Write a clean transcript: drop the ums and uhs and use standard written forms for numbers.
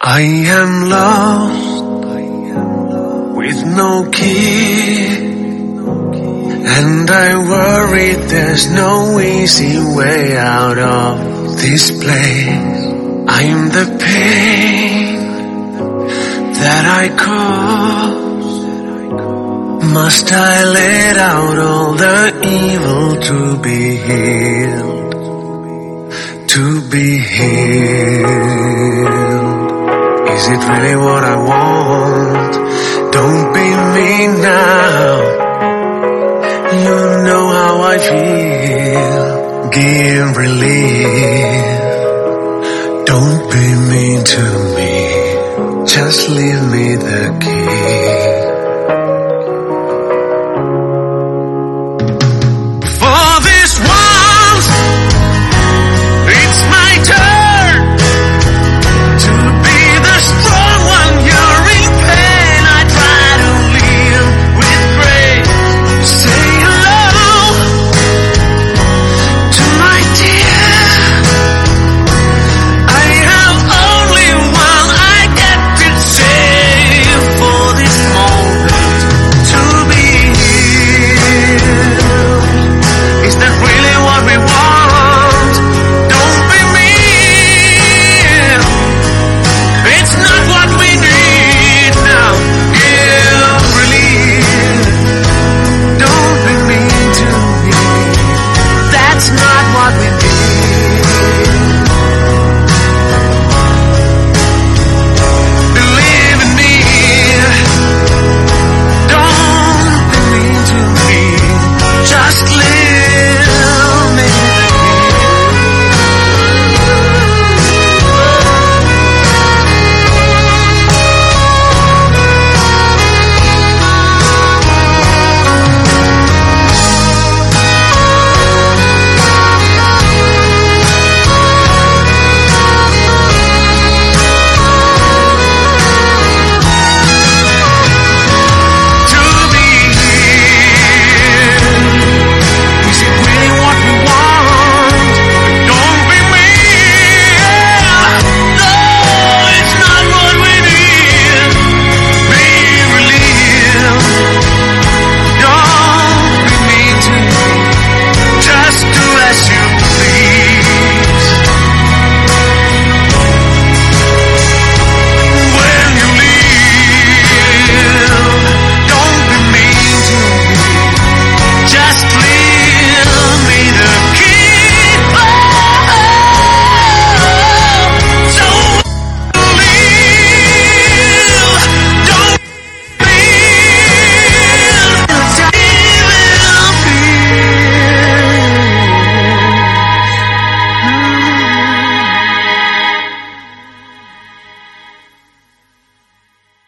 I am lost with no key, and I worry there's no easy way out of this place. I am the pain that I cause. Must I let out all the evil to be healed? To be healed. Is it really what I want? Don't be mean now. You know how I feel. Give relief. Don't be mean to me. Just leave me the key.